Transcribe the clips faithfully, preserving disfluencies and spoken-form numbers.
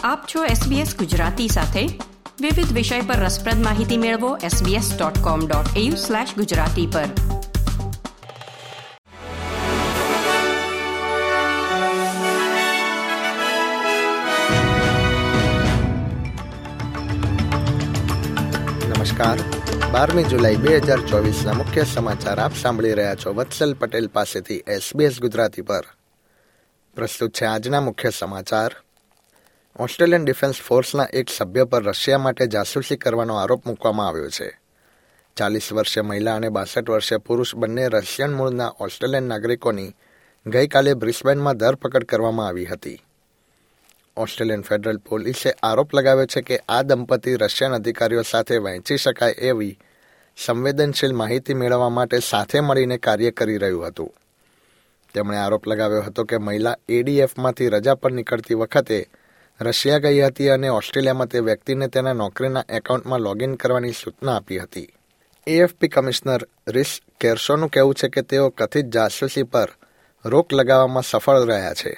આપ છો એસબીએસ ગુજરાતી સાથે. વિવિધ વિષય પર રસપ્રદ માહિતી મેળવો SBS dot com dot AU slash Gujarati પર. નમસ્કાર. બારમી જુલાઈ બે હજાર ચોવીસના મુખ્ય સમાચાર આપ સાંભળી રહ્યા છો વત્સલ પટેલ પાસેથી એસબીએસ ગુજરાતી પર. પ્રસ્તુત છે આજના મુખ્ય સમાચાર. ઓસ્ટ્રેલિયન ડિફેન્સ ફોર્સના એક સભ્ય પર રશિયા માટે જાસૂસી કરવાનો આરોપ મૂકવામાં આવ્યો છે. ચાલીસ વર્ષીય મહિલા અને બાસઠ વર્ષીય પુરુષ બંને રશિયન મૂળના ઓસ્ટ્રેલિયન નાગરિકોની ગઈકાલે બ્રિસ્બેનમાં ધરપકડ કરવામાં આવી હતી. ઓસ્ટ્રેલિયન ફેડરલ પોલીસે આરોપ લગાવ્યો છે કે આ દંપતી રશિયન અધિકારીઓ સાથે વહેંચી શકાય એવી સંવેદનશીલ માહિતી મેળવવા માટે સાથે મળીને કાર્ય કરી રહ્યું હતું. તેમણે આરોપ લગાવ્યો હતો કે મહિલા એડીએફમાંથી રજા પર નીકળતી વખતે રશિયા ગઈ હતી અને ઓસ્ટ્રેલિયામાં તે વ્યક્તિને તેના નોકરીના એકાઉન્ટમાં લોગિન કરવાની સૂચના આપી હતી. એએફપી કમિશનર રિસ કેર્શોનું કહેવું છે કે તેઓ કથિત જાસૂસી પર રોક લગાવવામાં સફળ રહ્યા છે.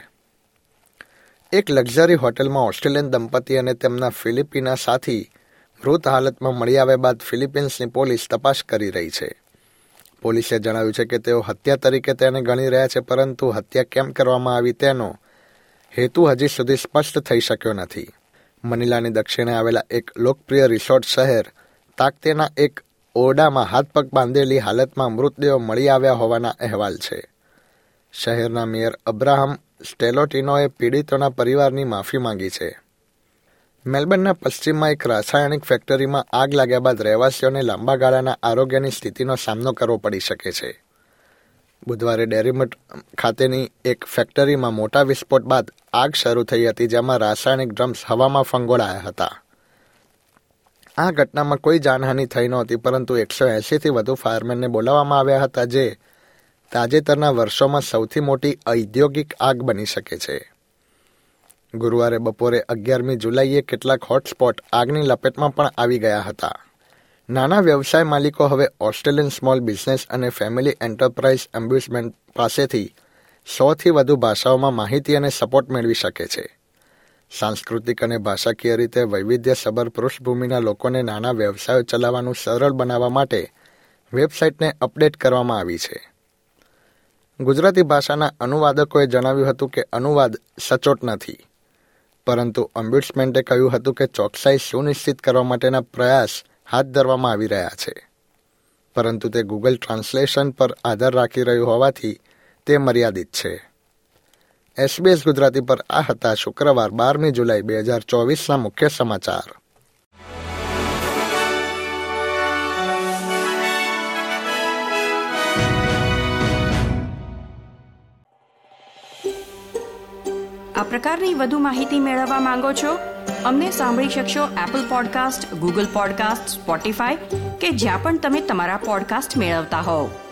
એક લક્ઝરી હોટેલમાં ઓસ્ટ્રેલિયન દંપતી અને તેમના ફિલિપિના સાથી મૃત હાલતમાં મળી આવ્યા બાદ ફિલિપિન્સની પોલીસ તપાસ કરી રહી છે. પોલીસે જણાવ્યું છે કે તેઓ હત્યા તરીકે તેને ગણી રહ્યા છે, પરંતુ હત્યા કેમ કરવામાં આવી તેનો હેતુ હજી સુધી સ્પષ્ટ થઈ શક્યો નથી. મનીલાની દક્ષિણે આવેલા એક લોકપ્રિય રિસોર્ટ શહેર તાકતેના એક ઓરડામાં હાથ પગ બાંધેલી હાલતમાં મૃતદેહો મળી આવ્યા હોવાના અહેવાલ છે. શહેરના મેયર અબ્રાહમ સ્ટેલોટિનોએ પીડિતોના પરિવારની માફી માંગી છે. મેલબર્નના પશ્ચિમમાં એક રાસાયણિક ફેક્ટરીમાં આગ લાગ્યા બાદ રહેવાસીઓને લાંબા ગાળાના આરોગ્યની સ્થિતિનો સામનો કરવો પડી શકે છે. બુધવારે ડેરીમટ ખાતેની એક ફેક્ટરીમાં મોટા વિસ્ફોટ બાદ આગ શરૂ થઈ હતી, જેમાં રાસાયણિક ડ્રમ્સ હવામાં ફંગોળાયા હતા. આ ઘટનામાં કોઈ જાનહાનિ થઈ નહોતી, પરંતુ એકસો એંશીથી વધુ ફાયરમેનને બોલાવવામાં આવ્યા હતા, જે તાજેતરના વર્ષોમાં સૌથી મોટી ઔદ્યોગિક આગ બની શકે છે. ગુરુવારે બપોરે અગિયારમી જુલાઈએ કેટલાક હોટસ્પોટ આગની લપેટમાં પણ આવી ગયા હતા. નાના વ્યવસાય માલિકો હવે ઓસ્ટ્રેલિયન સ્મોલ બિઝનેસ અને ફેમિલી એન્ટરપ્રાઇઝ એમ્બ્યુસમેન્ટ પાસેથી સોથી વધુ ભાષાઓમાં માહિતી અને સપોર્ટ મેળવી શકે છે. સાંસ્કૃતિક અને ભાષાકીય રીતે વૈવિધ્યસભર પૃષ્ઠભૂમિના લોકોને નાના વ્યવસાયો ચલાવવાનું સરળ બનાવવા માટે વેબસાઇટને અપડેટ કરવામાં આવી છે. ગુજરાતી ભાષાના અનુવાદકોએ જણાવ્યું હતું કે અનુવાદ સચોટ નથી, પરંતુ ઓમ્બ્યુડ્સમેન્ટે કહ્યું હતું કે ચોકસાઈ સુનિશ્ચિત કરવા માટેના પ્રયાસ હાથ ધરવામાં આવી રહ્યા છે, પરંતુ તે ગૂગલ ટ્રાન્સલેશન પર આધાર રાખી રહ્યું હોવાથી તે મર્યાદિત છે. એસબીએસ ગુજરાતી પર આ હતા શુક્રવાર બારમી જુલાઈ બે હજાર ચોવીસના મુખ્ય સમાચાર. આ પ્રકારની વધુ માહિતી મેળવવા માંગો છો? અમને સાંભળી શકશો Apple podcast, Google podcast, Spotify કે જ્યાં પણ તમે તમારા પોડકાસ્ટ મેળવતા હોવ.